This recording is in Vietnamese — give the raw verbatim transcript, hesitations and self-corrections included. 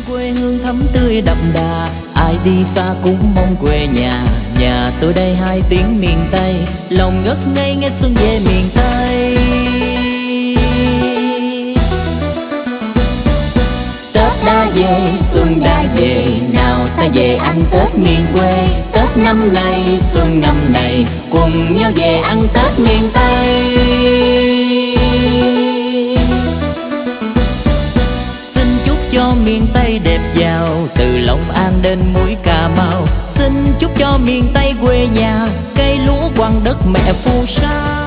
Quê hương thắm tươi đậm đà, ai đi xa cũng mong quê nhà. Nhà tôi đây hai tiếng miền Tây, lòng ngất ngây nghe xuân về miền Tây. Tết đã về, xuân đã về, nào ta về ăn Tết miền quê. Tết năm nay, xuân năm này, cùng nhau về ăn Tết miền Tây. Cho miền Tây đẹp giàu, từ Long An đến mũi Cà Mau. Xin chúc cho miền Tây quê nhà, cây lúa quàng đất mẹ phù sa.